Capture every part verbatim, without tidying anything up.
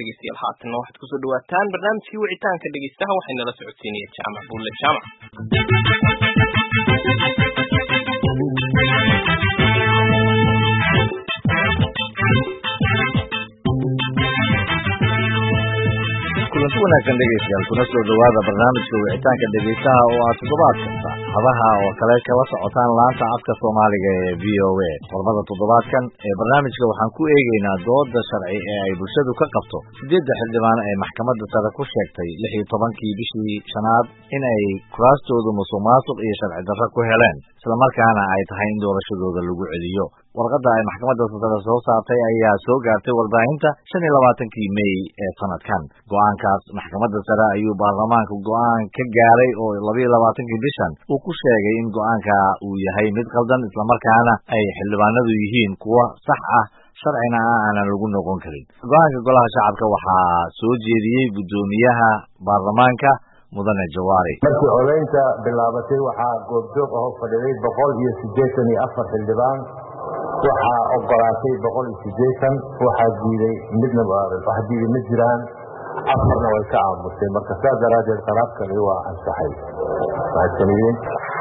dhegeystayaal haatan waxaad kusoo dhawaataan barnaamijkii wicitaanka dhegeystaha waxayna la socodsiinaya jaamac buulle jaamac. kulanti wanaagsan dhegeystayaal kuna soo dhawaada barnaamijka wicitaanka dhegeystaha oo aad toddobaad kasta hadaha oo kale kala socotaan laanta afka Soomaaliga ee V O A. Qodobada toddobaadkan ee barnaamijka waxaan ku eegaynaa dooda sharci ee ay bulshadu ka qabto sideedda xildhibaan ee maxkamadda sare ku sheegtay lix iyo tobankii bishii shanaad in ay kuraastoodu musuqmaasuq iyo sharci darro ku heleen isla markaana ay tahay in doorashadooda lagu celiyo. warqadda ay maxkamadda sare soo saartay ayaa soo gaartay warbaahinta shan iyo labaatankii May ee sanadkan. go'aankaas maxkamadda sare ayuu baarlamaanka go'aan ka gaaray oo laba iyo labaatankii bishan uu ku sheegay in go'aanka uu yahay mid qaldan isla markaana ay xildhibaanadu yihiin kuwa sax ah sharcina aanan lagu noqon karin. go'aanka golaha shacabka waxaa soo jeediyey guddoomiyaha baarlamaanka mudane Jawaari. markii codeynta bilaabatay waxaa goobjoog ah fadhiyay boqol iyo siddeetan iyo afar xildhibaan, waxaa ogolaatay boqol iyo siddeetan, waxaa diiday midna wax diiday ma jiraan, afarna way ka aamusay. marka sidaas daraadeed qaraarkani waa ansaxay. mahadsanidin.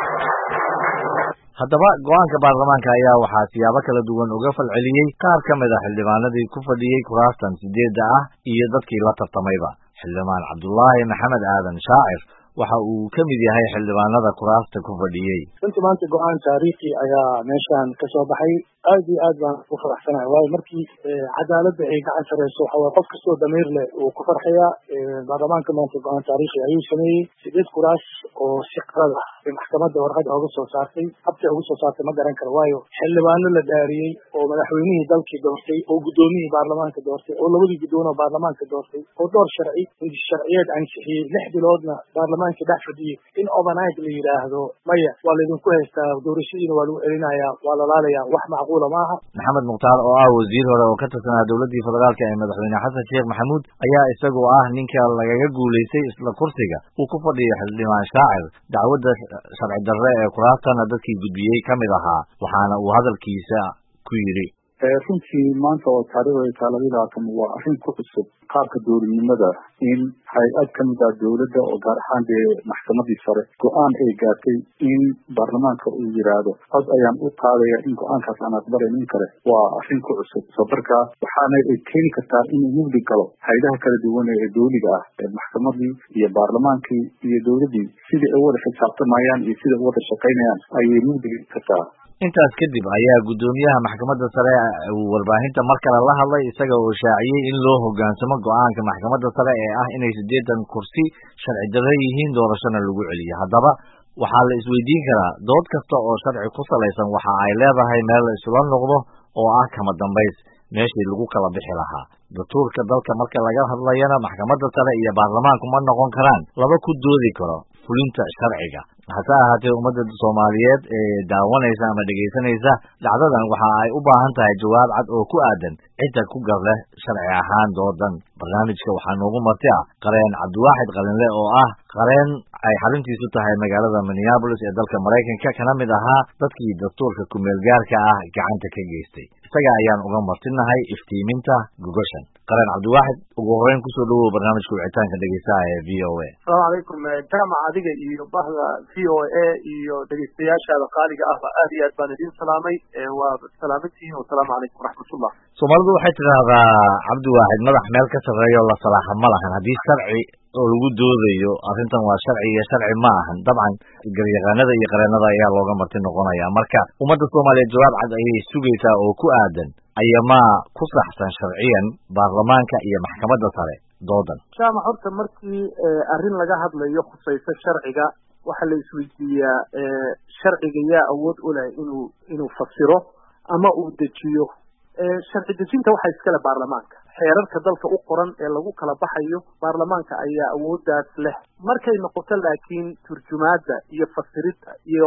haddaba go'aanka baarlamaanka ayaa waxaa siyaabo kala duwan uga falceliyey qaar ka mid a xildhibaanadii ku fadhiyey kuraastan sideedda ah iyo dadkii la tartamayba. xildhibaan Cabdullaahi Maxamed Aadan Shaacir waxa uu ka mid yahay xildhibaanada kuraasta ku fadhiyey. runtii maanta go'aan taariikhi ayaa meeshaan ka soo baxay. aad iyo aad baan u faraxsanahay waayo markii cadaaladda ay gacan sareyso waxa waye qof kastoo damiir leh uu ku farxayaa. baarlamaanka maanta go'aan taariikhi ayuu sameeyey. sideed kuraas oo si qalad ah ay maxkamadda warqada uga soo saartay. habtay uga soo saartay ma garan karo waayo xildhibaano la dhaariyey oo madaxweynihii dalkii doortay oo guddoomiyihii baarlamaanka doortay oo labadii guddoon oo baarlamaanka doortay oo door sharci sharciyeed ansixiyey lix biloodna baarlamaanka dhex fadhiyey in overnight la yidhaahdo maya waa laydinku haystaa doorashadiina waa lagu celinayaa waa lalaalayaa wax macquula maaha. maxamed mukhtaar oo ah wasiir hore oo ka tirsanaa dowladdii federaalka ee madaxweyne xasan sheekh maxamuud ayaa isagoo ah ninka lagaga guulaystay isla kursiga uu ku fadhiyo xildhibaan Shaacir dacwadda sharci darre ee kuraastana dadkii gudbiyey ka mid ahaa waxaana uu hadalkiisa ku yidhi runtii maanta oo taariikhda taaladiilaatan waa arrin ku cusub qaabka dowladnimada in hay-ad ka mid ah dowladda oo gaar ahaan dee maxkamadii sare go-aan ay gaartay in baarlamaanka uu yidhaahdo cod ayaan u qaadaya in go-aankaas aan aqbalayn in kale waa arrin ku cusub. sabarkaa waxaana ay keeni kartaa inuu mugdi galo hay-adaha kala duwan ee dowliga ah ee maxkamadii iyo baarlamaankii iyo dowladdii sidai ay wada xisaabtamayaan iyo sida ay wada shaqaynayaan ayay mugdi kartaa. intaas kadib ayaa guddoomiyaha maxkamadda sare uu warbaahinta mar kale la hadlay isaga oo shaaciyey in loo hoggaansamo go'aanka maxkamadda sare ee ah inay siddeetan kursi sharci darre yihiin doorashona lagu celiyo. haddaba waxaa la isweydiin karaa dood kasta oo sharci ku salaysan waxa ay leedahay meel la isula noqdo oo ah kama dambays meeshii lagu kala bixi lahaa. dastuurka dalka marka laga hadlayana maxkamadda sare iyo baarlamaanku ma noqon karaan laba ku doodi karo fulinta sharciga. hase ahaatee ummadda Soomaaliyeed ee daawanaysa ama dhegeysanaysa dhacdadan waxa ay u baahan tahay jawaab cad oo ku aadan cidda ku gar leh sharci ahaan doodan. barnaamijka waxaa noogu marti ah qareen Cabdiwaaxid Qalinle oo ah qareen ay xaruntiisu tahay magaalada Minneapolis ee dalka Mareykanka kana mid ahaa dadkii dastuurka ku-meel gaarka ah gacanta ka geystay. isaga ayaan uga martinahay iftiiminta gogoshan. qareen Cabdiwaaxid ugu horreyn kusoo dhawow barnaamijka wicitaanka dhegeystaha ee V O A. Assalaamu calaykum jaamac adiga iyo bahda V O A iyo dhegeystayaashaada qaaliga ah aad iyo aad baan idin salaamay. waa salaamantihiin wasalaamu calaykum waraxmatullah. Soomaalidu waxay tidhaahdaa Cabdiwaaxid madax meel ka sarreeyo la salaaxa ma lahan haddii sharci oo lagu doodayo arrintan waa sharci iyo sharci ma ahan. dabcan garyaqaanada iyo qareenada ayaa looga marti noqonaya. marka ummadda Soomaaliyeed jawaab cad ayay sugaysaa oo ku aadan ayamaa ku saxsan sharciyan baarlamaanka iyo maxkamadda sare doodan. jaamac horta markii arrin laga hadlayo khusayso sharciga waxa la isweydiiyaa sharciga yaa awood u leh inuu inuu fasiro ama uu dejiyo. sharci dejinta waxaa iskale baarlamaanka. xeerarka dalka u qoran ee lagu kala baxayo baarlamaanka ayaa awooddaas leh. markay noqoto laakiin turjumaadda iyo fasiridda iyo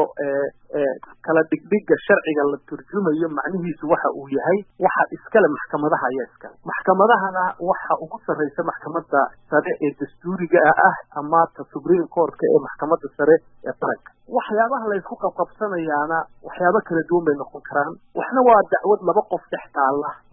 kala dhigdhigga sharciga la turjumayo macnihiisu waxa uu yahay waxa iskale maxkamadaha ayaa iskale. maxkamadahana waxa ugu sarreysa maxkamadda sare ee dastuuriga ah ama ta Supreme Court-ka ee maxkamadda sare ee qaranka. waxyaabaha la isku qabqabsanayaana waxyaabo kala duwan bay noqon karaan. waxna waa dacwad laba qof dhex taalla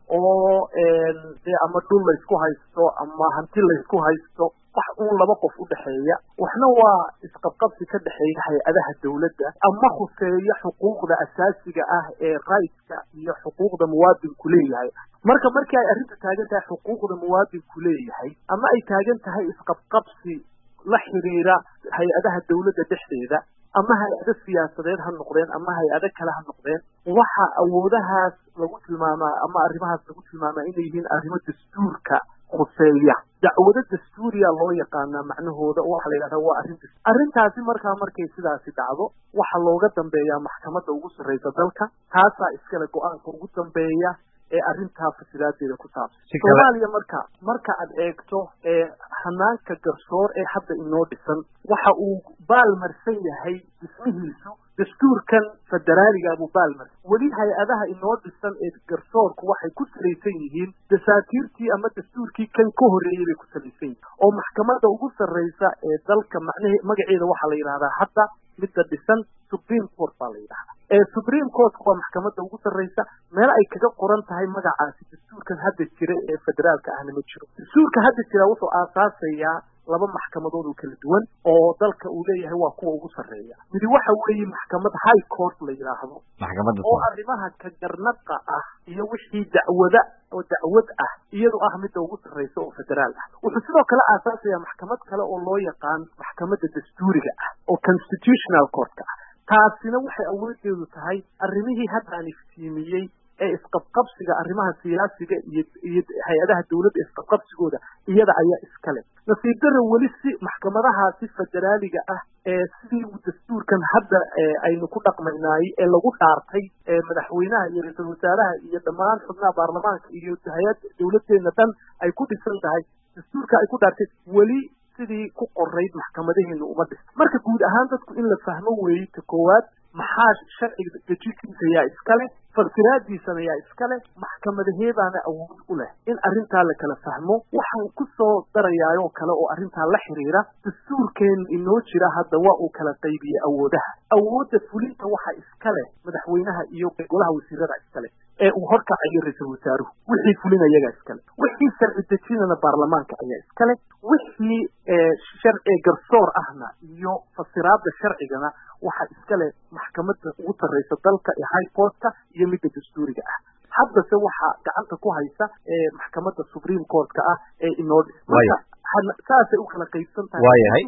oo dee ama dhul la isku haysto ama hanti la isku haysto wax uun laba qof u dhexeeya waxna waa isqabqabsi ka dhexeeya hay-adaha dawladda ama khuseeya xuquuqda asaasiga ah ee rayidka iyo xuquuqda muwaadinku leeyahay marka markii ay arrintu taagan tahay xuquuqda muwaadinku leeyahay ama ay taagan tahay isqabqabsi la xiriira hay-adaha dawladda dhexdeeda ama hay-ado siyaasadeed ha noqdeen ama hay-ado kale ha noqdeen waxa awoodahaas lagu tilmaamaa ama arrimahaas lagu tilmaamaa inay yihiin arrimo dastuurka khuseeya dacwado dastuuriya loo yaqaanaa macnahooda oo waxa la yidhahdaa waa arrin arrintaasi markaa markay sidaasi dhacdo waxaa looga dambeeyaa maxkamadda ugu sarreysa dalka taasaa iskale go-aanka ugu dambeeya ee arrintaa fasilaadeeda ku saabsan soomaaliya marka marka aad eegto ee hanaanka garsoor ee hadda inoo dhisan waxa uu baalmarsan yahay dhismihiisu dastuurkan federaaliga buu baalmarsan weli hay-adaha inoo dhisan ee garsoorku waxay ku salaysan yihiin dasaatiirtii ama dastuurkii kan ka horreeyey bay ku salaysan yihiin oo maxkamadda ugu sarreysa ee dalka macnahe magaceeda waxaa la yidhahdaa hadda midda dhisan supreme court baa la yidhahdaa ee supreme court waa maxkamadda ugu sarreysa meel ay kaga qoran tahay magacaasi dastuurkan hadda jira ee federaalka ahna ma jiro dastuurka hadda jira wuxuu aasaasayaa laba maxkamadood oo kala duwan oo dalka uu leeyahay waa kuwa ugu sarreeya midi waxa weeye maxkamad high court la yidhaahdo oo arrimaha ka garnaqa ah iyo wixii dacwada oo dacwad ah iyadoo ah midda ugu sarreysa oo federaal ah wuxuu sidoo kale aasaasaya maxkamad kale oo loo yaqaan maxkamadda dastuuriga ah oo constitutional courtka ah taasina waxay awoodeedu tahay arrimihii hadda aan iftiimiyey ee isqabqabsiga arrimaha siyaasiga iyo iyo hay-adaha dawladda isqabqabsigooda iyada ayaa iskale nasiib darro weli si maxkamadahaasi federaaliga ah ee sidii dastuurkan hadda aynu ku dhaqmaynaay ee lagu dhaartay ee madaxweynaha iyo ra-iisul wasaaraha iyo dhammaan xubnaha baarlamaanka iyo hay-ad dawladdeena dhan ay ku dhisan tahay dastuurka ay ku dhaartay weli sidii ku qorayd maxkamadaheenu uma dhis marka guud ahaan dadku in la fahmo weeye ta koowaad maxaa sharciga dejintiisa yaa iskale fasiraadiisana yaa iskale maxkamadaheedaana awood u leh in arrintaa la kala fahmo waxaan ku soo darayaayoo kale oo arrintaa la xiriira dastuurkeen inoo jira hadda waa uu kala qaybiyey awoodaha awoodda fulinta waxa iskale madaxweynaha iyo golaha wasiirada iskale ee uu horkacayo ra-iisul wasaaruhu wixii fulin ayagaa iskale wixii sharci dejinana baarlamaanka ayaa iskale wixii sharci garsoor ahna iyo fasiraada sharcigana waxa iskale maxkamadda ugu sarreysa dalka ee high courtka iyo midda dastuuriga ah haddase waxaa gacanta ku haysa ee maxkamadda supreme courtka ah ee inoo dhis marka saasay u kala qaybsan tahay waayahay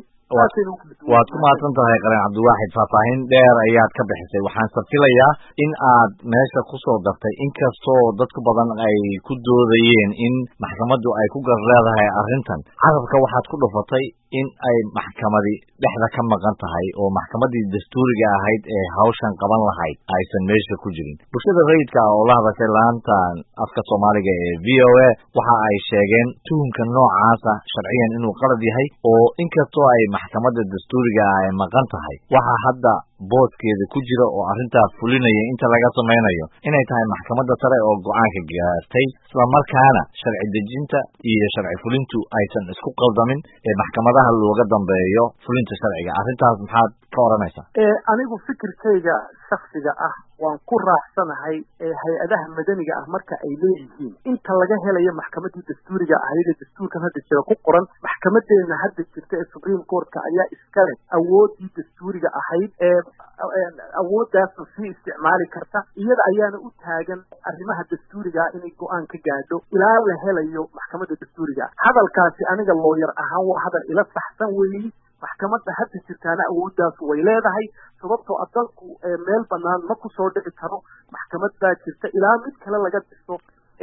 waad ku mahadsan tahay qaran cabdiwaaxid faahfaahin dheer ayaad ka bixisay waxaan safilayaa in aad meesha kusoo dartay inkastoo dadku badan ay ku doodayeen in maxkamaddu ay ku gar leedahay arrintan carabka waxaad ku dhufatay in ay maxkamadi dhexda ka maqan tahay oo maxkamaddii dastuuriga ahayd ee hawshan qaban lahayd aysan meesha ku jirin bulshada rayidka ah oo la hadashay laantan afka soomaaliga ee v o a waxa ay sheegeen tuhumka noocaasa sharciyan inuu qalad yahay oo inkastoo ay maxkamadda dastuuriga ah ay maqan tahay waxa hadda boodkeeda ku jira oo arrintaa fulinaya inta laga samaynayo inay tahay maxkamadda sare oo go-aanka gaartay isla markaana sharci dejinta iyo sharci fulintu aysan isku qaldamin ee maxkamadaha looga dambeeyo fulinta sharciga arrintaas maxaad ka odhanaysaa anigu fikirkayga shaksiga ah waan ku raacsanahay ee hay-adaha madaniga ah marka ay leeyihiin inta laga helayo maxkamaddii dastuuriga ahayd ee dastuurkan hadda jira ku qoran maxkamadeena hadda jirta ee supreme courtka ayaa iskale awooddii dastuuriga ahayd ee awooddaasna sii isticmaali karta iyada ayaana u taagan arrimaha dastuurigaa inay go-aan ka gaadho ilaa la helayo maxkamadda dastuuriga hadalkaasi aniga looyar ahaan waa hadal ila saxsan weeyi maxkamadda hadda jirtaana awooddaas way leedahay sababtoo a dalku meel banaan ma kusoo dhici karo maxkamad baa jirta ilaa mid kale laga dhiso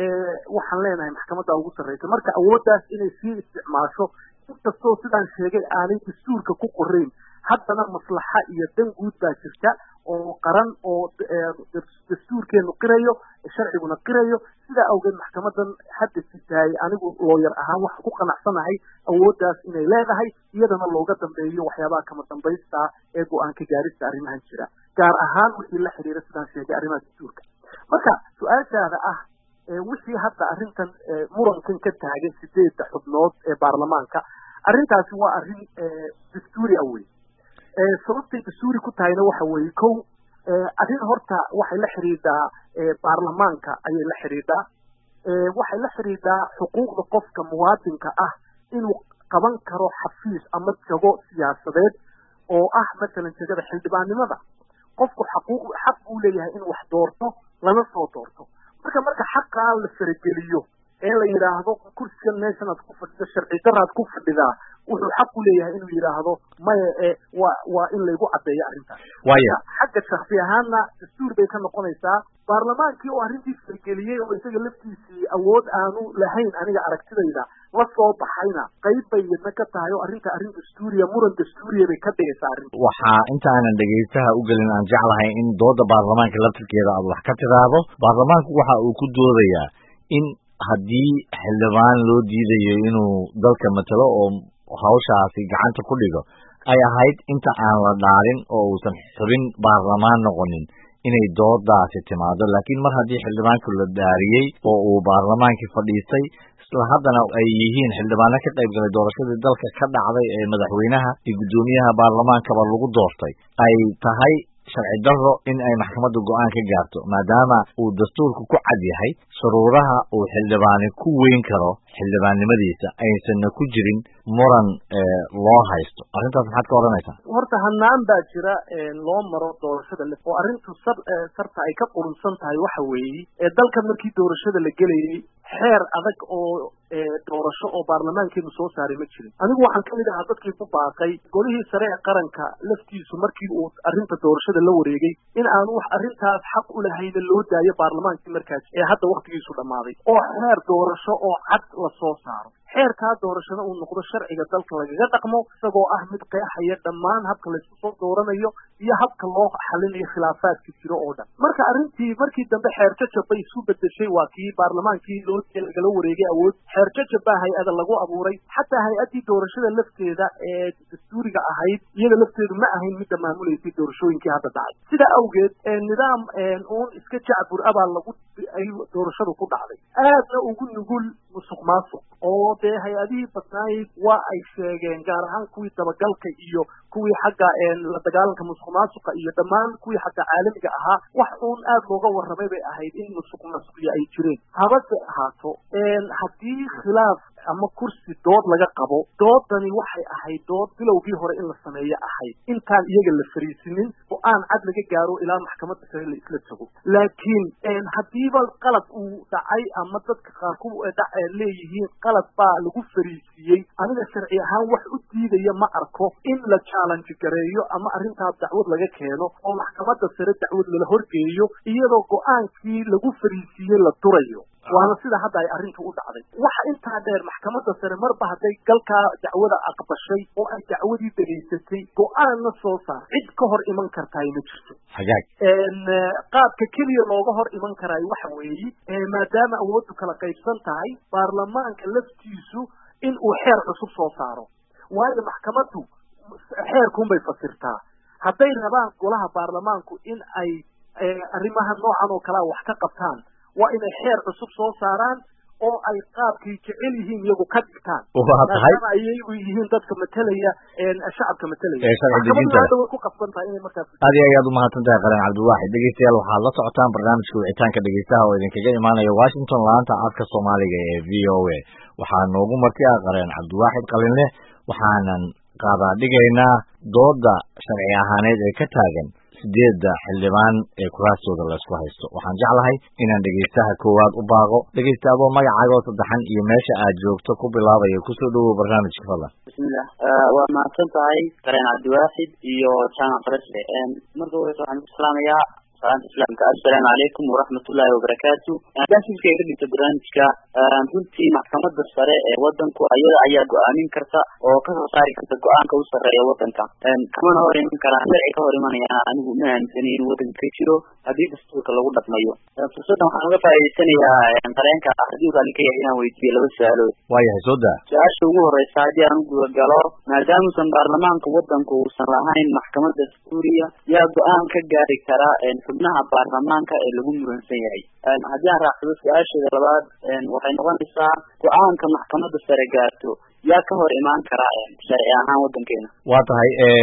waxaan leenahay maxkamadda ugu sarreysa marka awooddaas inay sii isticmaasho inkastoo sidaan sheegay aanay dastuurka ku qorayn haddana maslaxa iyo dan guud baa jirta oo qaran oo dastuurkeenu qirayo sharciguna qirayo sidaa awgeed maxkamadan hadda jirtaay anigu looyar ahaan waxaan ku qanacsanahay awooddaas inay leedahay iyadana looga dambeeyo waxyaabaha kama dambaysta ee go-aanka gaarista arrimahan jira gaar ahaan wixii la xiriira sidaan sheegay arrimaha dastuurka marka su-aashaada ah wixii hadda arrintan murankan ka taagan sideedda xubnood ee baarlamaanka arrintaasi waa arrin dastuuri ah wey sababtay dastuuri ku tahayna waxa weeye kow arrin horta waxay la xidhiidhaa baarlamaanka ayay la xidhiidhaa waxay la xiriirtaa xuquuqda qofka muwaadinka ah inuu qaban karo xafiis ama jago siyaasadeed oo ah matalan jagada xildhibaannimada qofku xaquuq xaq uu leeyahay inuu wax doorto lana soo doorto marka marka xaqaa la farageliyo ee la yiraahdo kursiga meeshan aad ku fadhido sharci daraad ku fadhidaa wuxuu xaq u leeyahay inuu yiraahdo maya ee waa waa in lagu cadeeyo arrintaas waya xagga shakhsi ahaanna dastuur bay ka noqonaysaa baarlamaankii oo arrintii fargeliyey oo isaga laftiisii awood aanu lahayn aniga aragtidayda la soo baxayna qayb bay yadna ka tahay oo arrinta arrin dastuuriya muran dastuuriya bay ka dhigaysaa arrinta waxaa intaanan dhegaystaha u gelin aan jeclahay in dooda baarlamaanka laftirkeeda aad wax ka tiraahdo baarlamaanku waxa uu ku doodayaa in haddii xildhibaan loo diidayo inuu dalka matalo oo hawshaasi gacanta ku dhigo ay ahayd inta aan la dhaarin oo uusan xubin baarlamaan noqonin inay doodaasi timaado laakiin mar haddii xildhibaanku la dhaariyey oo uu baarlamaankii fadhiistay isla haddana ay yihiin xildhibaano ka qayb galay doorashadii dalka ka dhacday ee madaxweynaha iyo guddoomiyaha baarlamaankaba lagu doortay ay tahay sharci darro in ay maxkamadda go-aan ka gaarto maadaama uu dastuurku ku cad yahay shuruuraha uu xildhibaani ku weyn karo xildhibaannimadiisa aysanna ku jirin muran loo haysto arrintaas maxaad ka odhanaysaa horta hanaan baa jira loo maro doorashada le oo arrintu sar sarta ay ka qurunsan tahay waxa weeye ee dalka markii doorashada la gelayay xeer adag oo doorasho oo baarlamaankeenu soo saaray ma jirin anigu waxaan kamid ahaa dadkii ku baaqay golihii sare ee qaranka laftiisu markii uu arrinta doorashada la wareegay in aanu wax arrintaas xaq u lahayna loo daayo baarlamaankii markaas ee hadda waktigiisu dhammaaday oo xeer doorasho oo cad la soo saaro xeerkaa doorashada uu noqdo sharciga dalka lagaga dhaqmo isagoo ah mid qeexaya dhammaan habka laysku soo dooranayo iyo habka loo xalinayo khilaafaadka jiro oo dhan marka arrintii markii dambe xeer jajab bay isu bedeshay waa kii baarlamaankii loo lagala wareegay awood xeer jajab baa hay-ada lagu abuuray xataa hay-addii doorashada lafteeda ee dastuuriga ahayd iyada lafteedu ma ahayn midda maamulaysay doorashooyinkii hadda dhacay sidaa awgeed nidaam uun iska jacbur abaa lagu ay doorashadu ku dhacday aadna ugu nugul musuq maasuq oo dee hay-adihii badnayd waa ay sheegeen gaar ahaan kuwii dabagalka iyo kuwii xagga la dagaalanka musuq maasuqa iyo dhammaan kuwii xagga caalamiga ahaa wax uun aad looga warramay bay ahayd in musuq maasuqiyo ay jireen habase ahaato haddii khilaaf ama kursi dood laga qabo doodani waxay ahayd dood bilowgii hore in la sameeyo ahayd intaan iyaga la fariisinin oo aan cad laga gaaro ilaa maxkamadda sare la isla tago laakiin haddiiba qalab uu dhacay ama dadka qaar ku leeyihiin qalab baa lagu fariisiiyey aniga sharci ahaan wax u diidaya ma arko in la challenge gareeyo ama arrintaas dacwad laga keeno oo maxkamadda sare dacwad lala horgeeyo iyadoo go-aankii lagu fariisiiyey la durayo waana sida hadda ay arrintu u dhacday waxa intaa dheer maxkamadda sare marba hadday galkaa dacwada aqbashay oo ay dacwadii dhegaysatay go-aanna soo saar cid ka hor iman kartaay ma jirto hagaag qaabka keliya looga hor iman karaay waxa weeye maadaama awooddu kala qaybsan tahay baarlamaanka laftiisu in uu xeer cusub soo saaro waayo maxkamaddu xeerkuunbay fasirtaa hadday rabaan golaha baarlamaanku in ay arrimaha noocan oo kalea wax ka qabtaan waa inay xeer cusub soo saaraan oo ay qaabkay jecel yihiin iyagu ka dhigtaan maadaama ayagu yihiin dadka matelaya shacabka matelaya maxkamadda way ku qasban tahay inay markaas aad iyo ayaad umahadsan tahay qaran cabdiwaaxid dhegeystayaal waxaad la socotaan barnaamijka wicitaanka dhegeystaha oo idinkaga imaanaya washington laanta afka soomaaliga ee v o a waxaa noogu marti ah qaran cabdiwaaxid qalinle waxaanan qaadaa dhigaynaa dooda sharci ahaaneed ee ka taagan sideedda xildhibaan ee kuraastooda laysku haysto waxaan jeclahay inaan dhegaystaha koowaad u baaqo dhegaysta adoo magacaaga oo saddexan iyo meesha aad joogto ku bilaabaya kusoo dhawow barnaamijka fadlan bismillah waa mahadsan tahay qareen cabdiwaaxid iyo jaamac faresle marka horeysa waxaan ku salaamayaa salaanta islaamka assalaamu calaykum waraxmatullaahi wabarakaatu haddaan silkay ka dhigto barnaamijka runtii maxkamadda sare ee wadanku ayada ayaa go-aamin karta oo kasoo saari karta go-aanka u sarreeya wadanka kamana hor iman karaan sharci ka hor imanayana anigu ma aaminsani inuu wadanka ka jiro haddii dastuurka lagu dhaqmayo fursaddan waxaan uga faa'iidaysanayaa qareenka haddii uu ka yahay inaan weydiiyo laba su-aalood waayahay soo daa su-aasha ugu horeysa haddii aan u gudagalo maadaamuusan baarlamaanka wadanku uusan lahayn maxkamad dastuuriya yaa go-aan ka gaari karaa xubnaha baarlamaanka ee lagu muransan yahay haddii aan raacsado su-aasheeda labaad waxay noqonaysaa go-aanka maxkamadda sare gaarto yaa ka hor imaan karaa sharci ahaan wadankeena waa tahay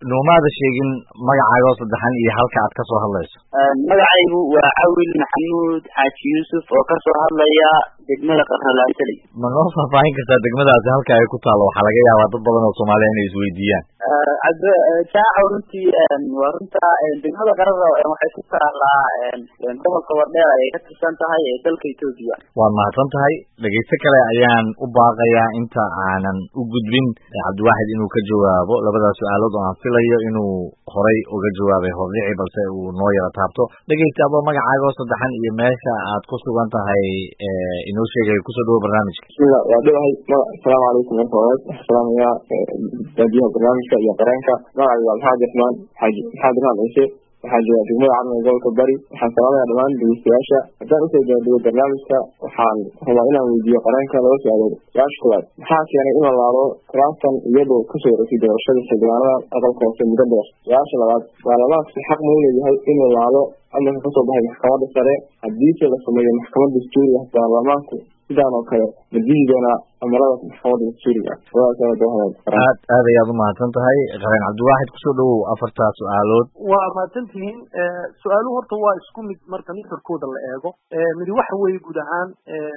noomaada sheegin magacaaga oo saddexan iyo halka aad kasoo hadlayso. magacaygu waa Cawil Maxamuud Xaaji Yuusuf oo kasoo hadlaya degmada Qarqalaasali. ma noo faahfaahin kartaa degmadaasi halka ay ku taalo? waxaa laga yaabaa dad badan oo Soomaaliya inay isweydiiyaan. jaaca runtii waa runta degmada Qarqala waxay ku taalaa gobolka Wardheer ay ka tirsan tahay ee dalka Itoobiya. waad mahadsan tahay. dhegeyste kale ayaan u baaqayaa inta aanan u gudbin Cabdiwaaxid inuu ka jawaabo labadaas su-aalood oo aan filayo inuu horay uga jawaabay hordhici balse uu noo yara taabto. dhegeyste adoo magacaaga oo saddexan iyo meesha aad ku sugan tahay inoo sheegay kusoo dhawo barnaamijka. bismillah waa dhawahay. assalaamu calaykum marka hore salaamaya daadiyaha barnaamijka iyo qareenka. magacayga waa maxamed raxmaan xaaji maxamed raxmaan ciise waxaan joogaa degmada Carmo gobolka Bari. waxaan salaamayaa dhammaan dhegeystayaasha. haddaan usoo gaadhigo barnaamijka waxaan rabaa inaan weydiiyo qareenka laba su-aalood. su-aasha koowaad maxaa keenay in la laalo kuraastan iyadoo kasoo wareegtay doorashada xildhibaanada aqalka hoose muddo dheer? su-aasha labaad baarlamaanka xaq ma u leeyahay in la laalo amarka kasoo baxay maxkamadda sare haddiise la sameeyo maxkamad dastuuri ah? baarlamaanku sidaan oo kale ma diidi doonaa amarada maxkamadda dastuuriga ah? aad aad ayaad u mahadsan tahay qareen Cabdiwaaxid. kusoo dhawow afartaa su-aalood. waa mahadsantihiin. su-aaluhu horta waa isku mid marka nuxurkooda la eego. midi waxa weeye guud ahaan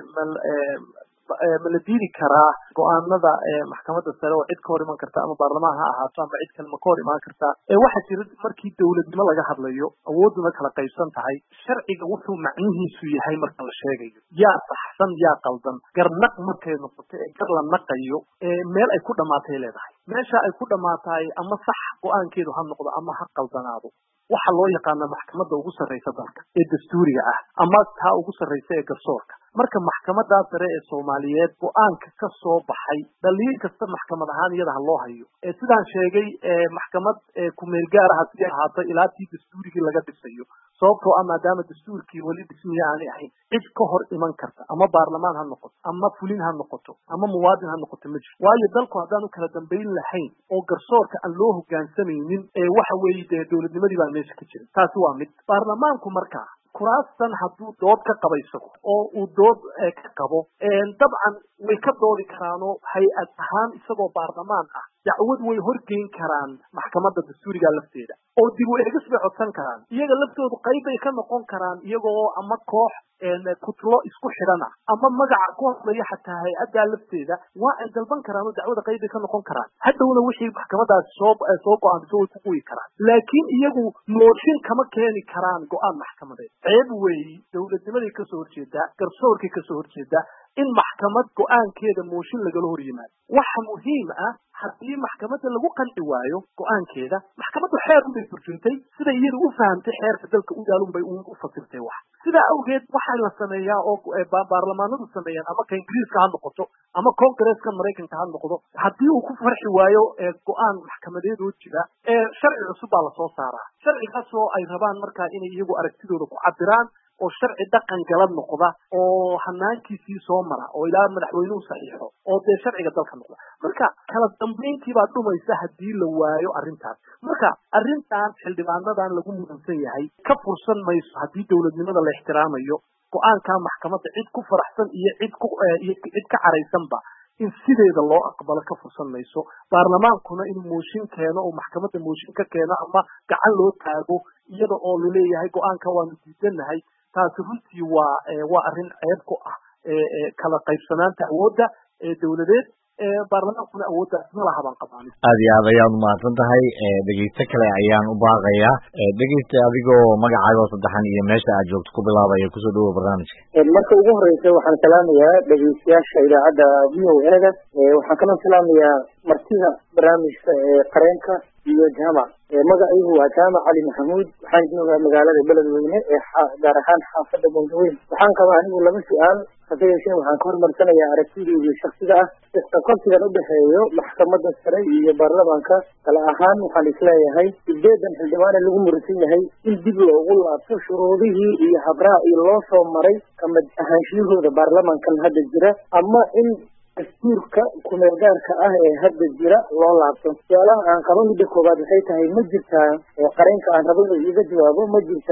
ma la diidi karaa go-aanada maxkamadda sare oo cid ka hor iman karta ama baarlamaan ha ahaato ama cid kale ma ka hor imaan kartaa? waxaa jira markii dowladnimo laga hadlayo awooduna kala qaybsan tahay. sharciga wuxuu macnihiisu yahay marka la sheegayo yaa saxsan yaa qaldan. garnaq markay noqoto ee gar la naqayo meel ay ku dhamaatay leedahay. meesha ay ku dhamaatahay ama sax go-aankeedu ha noqdo ama ha qaldanaado waxa loo yaqaana maxkamadda ugu sarreysa dalka ee dastuuriga ah ama taa ugu sarreysa ee garsoorka. marka maxkamadda sare ee Soomaaliyeed go-aanka ka soo baxay dhaliil kasta maxkamad ahaan iyada ha loo hayo. ee sidaan sheegay ee maxkamad ee ku meel gaar ah si ahaato ilaa tii dastuurigii laga dhisayo sababtoo ah maadaama dastuurkii wali dhismiye aanay ahayn cid ka hor iman karta ama baarlamaan ha noqoto ama fulin ha noqoto ama muwaadin ha noqoto ma jiro. waayo dalku haddaan u kala dambayn lahayn oo garsoorka aan loo hoggaansamaynin ee waxa weeye dee dowladnimadii baa meesha ka jira. taasi waa mid. baarlamaanku markaa kuraastan hadduu dood ka qaba isagu oo uu dood ka qabo dabcan way ka doodi karaanoo hay-ad ahaan isagoo baarlamaan ah dacwad way horgeyn karaan maxkamadda dastuuriga lafteeda oo dib u eegis bay codsan karaan. iyaga laftoodu qayb bay ka noqon karaan iyagoo ama koox kutlo isku xidhana ama magaca ku hadlaya xataa hay-addaa lafteeda waa ay dalban karaan oo dacwada qayb bay ka noqon karaan. hadhowna wixii maxkamadaasi soo soo go-aanto way ku quyi karaan. laakiin iyagu mooshin kama keeni karaan go-aan maxkamadeed. ceeb weeyi dowladnimaday kasoo horjeedaa garsoorkay kasoo horjeedaa in maxkamad go-aankeeda mooshin lagala hor yimaado. waxa muhiim ah haddii maxkamadda lagu qanci waayo go-aankeeda maxkamaddu xeer unbay turjuntay sida iyadu u fahamtay xeerka dalka u yaalun bay u fasirtay. wax sidaa awgeed waxaa la sameeyaa oo baarlamaanadu sameeyaan ama ka ingiriiska ha noqoto ama koongareeska maraykanka ha noqdo haddii uu ku farxi waayo go-aan maxkamadeed oo jira sharci cusub baa lasoo saaraa. sharcigaasoo ay rabaan markaa inay iyagu aragtidooda ku cabiraan oo sharci dhaqan galad noqda oo hanaankiisii soo mara oo ilaa madaxweynuhu saxiixo oo dee sharciga dalka noqda. marka kala dambayntii baa dhumaysa haddii la waayo arrintaas. marka arrintan xildhibaanadan lagu mudansan yahay ka fursan mayso haddii dowladnimada la ixtiraamayo go-aankaa maxkamadda cid ku faraxsan iyo cid ku iyo cid ka caraysanba in sideeda loo aqbalo ka fursan mayso. baarlamaankuna inuu mooshin keeno oo maxkamadda mooshin ka keeno ama gacan loo taago iyada oo laleeyahay go-aanka waanu diidanahay taasi runtii waa waa arrin ceeb ku ah kala qaybsanaanta awoodda ee dowladeed. baarlamaankuna awooddaas ma laha baan qabaan. aad iyo aad ayaad umahadsan tahay. dhegeyste kale ayaan u baaqayaa. dhegeyste adigoo magacaaga oo saddexan iyo meesha aad joogto ku bilaabaya kusoo dhawow barnaamijka. marka ugu horeysa waxaan salaamayaa dhegeystayaasha idaacadda v o a-da. waxaan kaloo salaamayaa martida barnaamijka ee qareenka iyo jaamac. magacaygu waa jaamac cali maxamuud. waxaan joogaa magaalada beledweyne ee gaar ahaan xaafadda Bangaweyn. waxaan qabaa anigu laba su-aal hase yeeshee waxaan ka hormarsanayaa aragtidayda shaksiga ah isqaqabsigan u dhexeeyo maxkamadda sare iyo baarlamaanka. kala ahaan waxaan isleeyahay sideedan xildhibaane lagu murisan yahay in dib loogu laabto shuruudihii iyo habraacii loo soo maray kamid ahaanshiyahooda baarlamaankan hadda jira ama in dastuurka kumeelgaarka ah ee hadda jira loo laabto. su-aalaha aan qabo midda koowaad waxay tahay ma jirtaa qareenka aan rabo inuu iiga jawaabo ma jirtaa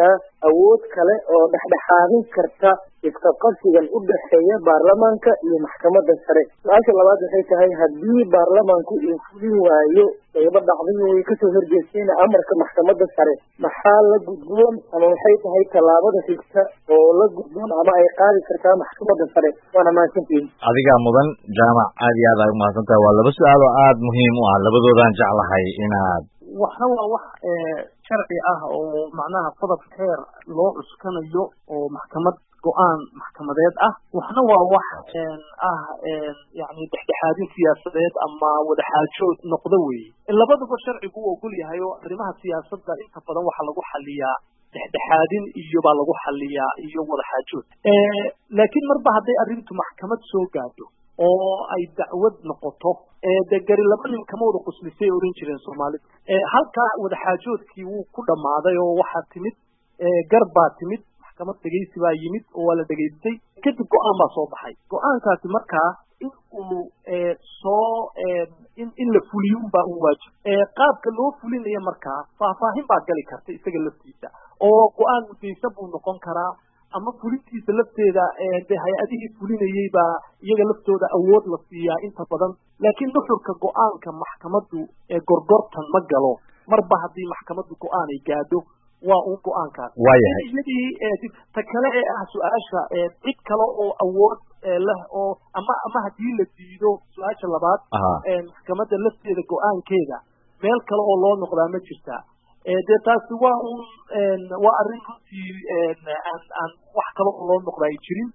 awood kale oo dhexdhexaadin karta isqabqabsigan u dhexeeya baarlamaanka iyo maxkamadda sare. su-aasha labaad waxay tahay haddii baarlamaanku uu fulin waayo qaybo dhacday way kasoo horjeesteen amarka maxkamadda sare maxaa la gudboon ama waxay tahay tallaabada xigta oo la gudboon ama ay qaadi kartaa maxkamadda sare? waana mahadsantihiin. adigaa mudan jaamac aad iyo aad ay umahadsan tahay waa laba su-aal oo aada muhiim u ah labadoodaan jeclahay inaad waxna waa wax sharci ah oo macnaha qodob xeer loo cuskanayo oo maxkamad go-aan maxkamadeed ah, waxna waa wax ah yani dhexdhexaadin siyaasadeed ama wadaxaajood noqdo weeye. labaduba sharcigu uu ogol yahay oo arrimaha siyaasadda inta badan waxaa lagu xaliyaa dhexdhexaadin iyo baa lagu xaliyaa iyo wadaxaajood. laakiin marba hadday arrintu maxkamad soo gaadho oo ay dacwad noqoto de gari laba nin kama wada quslisay oran jireen Soomaalidu. halkaa wadaxaajoodkii wuu ku dhammaaday oo waxaa timid gar baa timid, maxkamad dhegeysi baa yimid oo waa la dhegeystay, kadib go-aan baa soo baxay. go-aankaasi markaa in uu soo in in la fuliyo baa u waajib. qaabka loo fulinayo markaa faahfaahin baa gali karta isaga laftiisa oo go-aan mudaysan buu noqon karaa ama fulintiisa lafteeda de hay-adihii fulinayay baa iyaga laftooda awood la siiyaa inta badan. laakiin nuxurka go-aanka maxkamaddu ee gorgortan ma galo marba haddii maxkamaddu go-aan ay gaadho waa un go-aankaas. waayahay iyadii ta kale ee ah su-aasha cid kale oo awood leh oo ama ama haddii la diido su-aasha labaad maxkamadda lafteeda go-aankeeda meel kale oo loo noqdaa ma jirtaa. dee taasi waa un waa arrin runtii aan aan wax kale oo loo noqda ay jirin,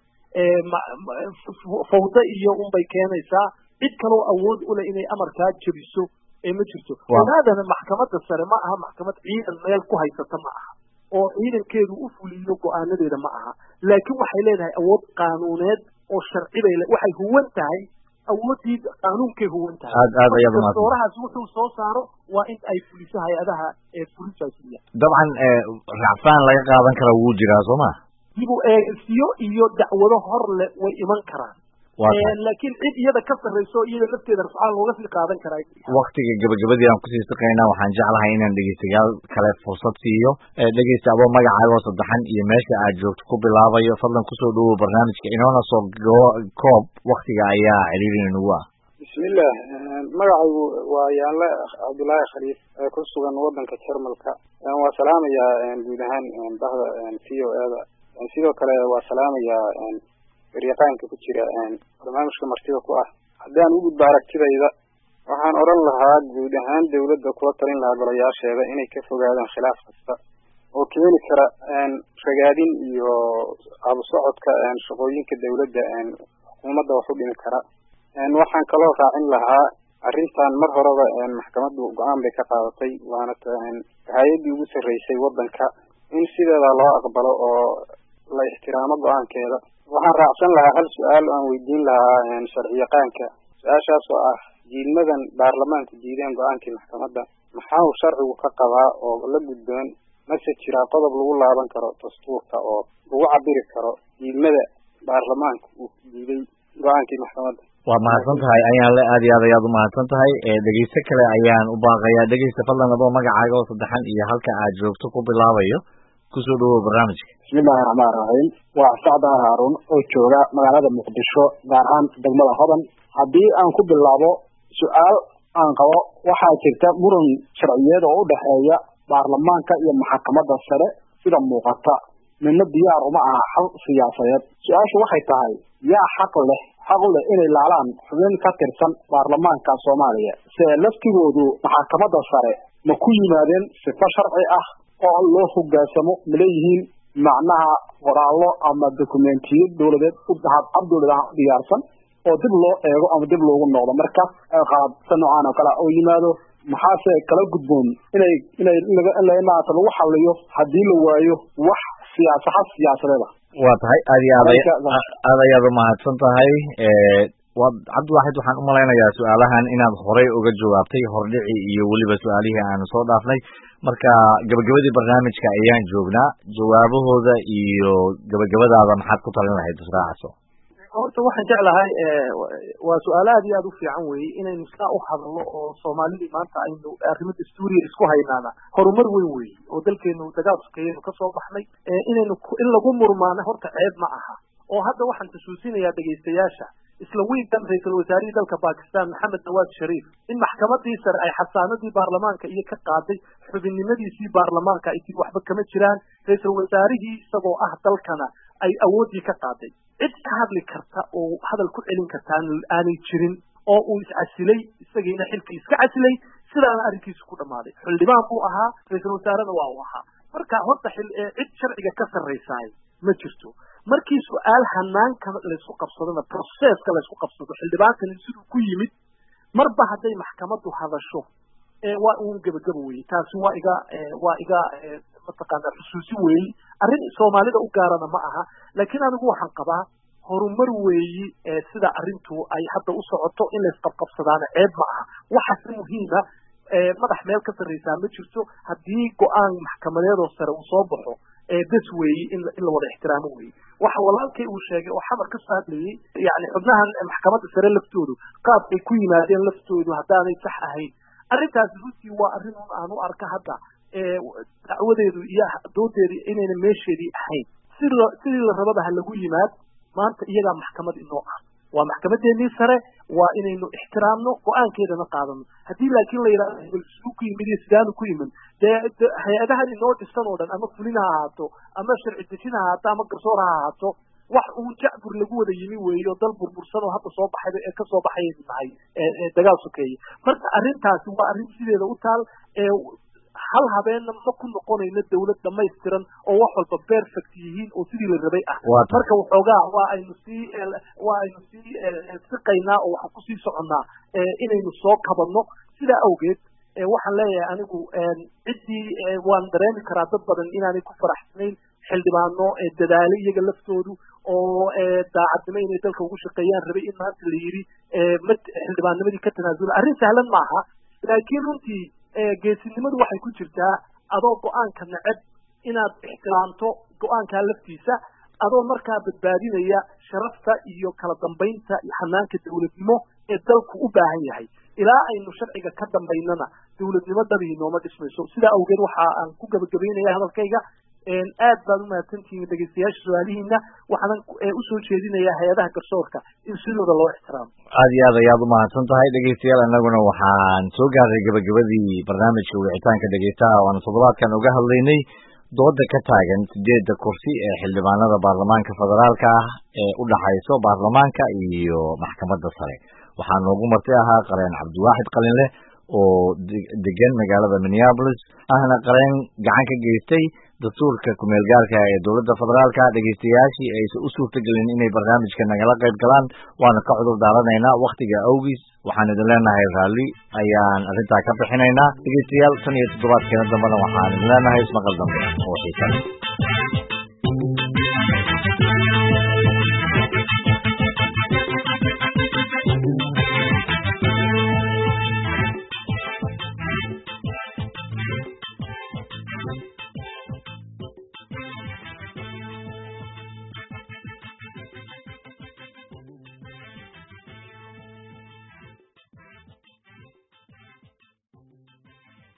fawda iyo unbay keenaysaa. cid kaloo awood u leh inay amarkaa jebiso ee ma jirto. ogaadana maxkamadda sare ma aha maxkamad ciidan meel ku haysata ma aha oo ciidankeedu u fuliyo go-aanadeeda ma aha, laakiin waxay leedahay awood qaanuuneed oo sharci bay waxay huwan tahay awoodii qaanuunkay huwan tahay. aad aad ayaad umahadsan. doorahaas wuxuu soo saaro waa in ay fuliso hay-adaha ee fulintaasiya. dabcan racfaan laga qaadan kara wuu jiraa soo ma? dib u eegsiyo iyo dacwado hor le way iman karaan, laakiin cid iyada ka sarreyso iyada lafteeda rafcaan looga sii qaadan karaa. waktiga gabagabadii aan kusii siqaynaa waxaan jeclahay inaan dhegeystayaal kale fursad siiyo. dhegeysta adoo magacaagoo saddexan iyo meesha aad joogto ku bilaabayo fadlan kusoo dhawow barnaamijka inoona soo koob, waktiga ayaa ciriiri inagu ah. bismillah, magacaygu waa yaanle cabdullaahi khaliif ee ku sugan wadanka Jarmalka. waa salaamayaa guud ahaan bahda c o eda, sidoo kale waa salaamayaa garyaqaanka ku jira barnaamijka martida ku ah. haddaan u gudbo aragtidayda waxaan odhan lahaa guud ahaan dawladda kula talin lahaa golayaasheeda inay ka fogaadaan khilaaf kasta oo keeni kara ragaadin iyo abusocodka shaqooyinka dawladda xukuumadda wax u dhimi kara. waxaan kaloo raacin lahaa arrintan mar horeba maxkamaddu go-aan bay ka qaadatay, waana hay-addii ugu sarreysay waddanka, in sideeda loo aqbalo oo la ixtiraamo go-aankeeda. waxaan raacsan lahaa hal su-aal oo aan weydiin lahaa sharciyaqaanka. su-aashaas oo ah diidmadan baarlamaanku diideen go-aankii maxkamadda maxaa uu sharcigu ka qabaa oo la gudboon? mase jiraa qodob lagu laaban karo dastuurka oo lagu cabiri karo diidmada baarlamaanku uu diiday go-aankii maxkamadda? waa mahadsan tahay ayaanle, aad iyo aad ayaad umahadsan tahay. dhegeysto kale ayaan u baaqayaa. dhegeysta fadlan adoo magacaaga oo saddexan iyo halka aad joogto ku bilaabayo kusoo dhawow barnaamijka. bismillahi raxmaan raxiim. waa sacdaan haarun oo jooga magaalada muqdisho, gaar ahaan degmada hodan. haddii aan ku bilaabo su-aal aan qabo, waxaa jirta muran sharciyeed oo u dhexeeya baarlamaanka iyo maxkamadda sare. sida muuqata midna diyaar uma aha xal siyaasadeed. su-aashu waxay tahay yaa xaq leh xaq u leh inay laalaan xubin ka tirsan baarlamaanka Soomaaliya? se laftigoodu maxkamadda sare ma ku yimaadeen sifo sharci ah oo loo hogaansamo ma leeyihiin macnaha qoraallo ama dokumentiyo dawladeed u hab dawlad ah diyaarsan oo dib loo eego ama dib loogu noqdo marka qaabta noocaan oo kale oo yimaado? maxaase kala gudboon inay inay lainaata lagu xaliyo haddii la waayo wax siyaasad siyaasadeeda? waa tahay aad iyo aad ayaad umahadsan tahay. waad cabdiwaaxid, waxaan umalaynayaa su-aalahan inaad horey uga jawaabtay hordhici iyo weliba su-aalihii aanu soo dhaafnay. marka gabagabadii barnaamijka ayaan joognaa. jawaabahooda iyo gabagabadaada maxaad ku talin lahayd israacaso? horta waxaan jeclahay waa su-aal aad iyo aad u fiican weeye inaynu sidaa u hadalno oo soomaalidii maanta aynu arrimo dastuuriya isku haynaana horumar weyn weeye oo dalkeenu dagaal sukeeyaynu kasoo baxnay inaynu in lagu murmaano horta ceeb ma aha oo hadda waxaan xusuusinayaa dhegaystayaasha isla wiilkan ra-iisul wasaarihii dalka Pakistan Maxamed Nawaz Sharif in maxkamadii sare ay xasaanadii baarlamaanka iyo ka qaaday xubinnimadiisii baarlamaanka ay waxba kama jiraan ra-iisul wasaarihii isagoo ah dalkana ay awoodii ka qaaday cid ka hadli karta oo hadal ku celin karta aanay jirin oo uu iscasilay isagiina xilkii iska casilay sidaana arrinkiisu ku dhamaaday xildhibaan buu ahaa ra-iisul wasaarena waa uu ahaa marka horta cid sharciga ka sarraysaay ma jirto markii su-aal hanaanka laysku qabsadona processka laysku qabsado xildhibaankani siduu ku yimid marba hadday maxkamaddu hadasho waa uun gebagaba weeye taasi waa iga waa iga mataqaanaa xusuusi weeye arrin soomaalida u gaarana ma aha laakiin anigu waxaan qabaa horumar weeyi sida arrintu ay hadda u socoto in laysqabqabsadaana ceeb ma aha waxaase muhiima madax meel ka sarraysaa ma jirto haddii go-aan maxkamadeedoo sare uu soo baxo bes weeyi in la wada ixtiraamo weeye waxa walaalkay uu sheegay oo xamar ka soo hadlayey yani xubnahan maxkamadda sare laftoodu qaabkay ku yimaadeen laftoodu haddaanay sax ahayn arrintaasi runtii waa arrin un aan u arka hadda dacwadeedu iyo doodeedu inayna meesheedii ahayn sidii sidii la rababa ha lagu yimaad maanta iyagaa maxkamad inoo ah waa maxkamadeennii sare waa inaynu ixtiraamno go-aankeedana qaadano haddii laakiin la yidhahdo hebel siduu ku yimid iyo sidaanu ku yimid dee hay-adahan inoo dhisan oo dhan ama fulin ha ahaato ama sharci dejin ha ahaato ama garsoor ha ahaato wax uu jacbur lagu wada yimi weeyo dal burbursan oo hadda soo baxay ee ka soo baxay nahay dagaal sokeeye marka arrintaasi waa arrin sideeda u taal hal habeenna ma ku noqonayno dawlad dhamaystiran oo wax walba perfect yihiin oo sidii la rabay ah marka waxoogaa waa aynu sii waa aynu sii siqaynaa oo waxaan kusii soconnaa inaynu soo kabanno sidaa awgeed waxaan leeyahay anigu ciddii waan dareemi karaa dad badan inaanay ku faraxsanayn xildhibaano dadaalo iyaga laftoodu oo daacadnimo inay dalka ugu shaqeeyaan rabay in maanta la yidhi xildhibaannimadii ka tanaasula arrin sahlan maaha laakiin runtii geesinimadu waxay ku jirtaa adoo go-aanka neceb inaad ixtiraamto go-aankaa laftiisa adoo markaa badbaadinaya sharafta iyo kala dambaynta iyo xanaanka dawladnimo ee dalku u baahan yahay ilaa aynu sharciga ka dambaynana dawladnimo dhabii nooma dhismayso sidaa awgeed waxa aan ku gabagabaynaya hadalkayga aad baad umahadsantihiin dhegeystayaasha su-aalihiina waxaanan usoo jeedinayaa hay-adaha garsoorka in sidooda loo ixtiraamo aad iyo aad ayaad umahadsan tahay dhegeystayaal annaguna waxaan soo gaaray gabagabadii barnaamijka wicitaanka dhegeystaha oo aan toddobaadkan uga hadlaynay dooda ka taagan sideedda kursi ee xildhibaanada baarlamaanka federaalka ah ee u dhaxayso baarlamaanka iyo maxkamadda sare waxaa noogu marti ahaa qareen cabdiwaaxid qalinleh oo degan magaalada Minneapolis ahna qareen gacan ka geystay dastuurka kumeel gaarka ee dowladda federaalka dhegeystayaashii ay u suurtagelin inay barnaamijka nagala qayb galaan waana ka cudur daaranaynaa waqtiga awgiis waxaan idin leenahay raalli ayaan arrintaa ka bixinaynaa dhegeystayaal tan iyo toddobaadkeena dambena waxaan idin leenahay ismaqal dambe oo xiisan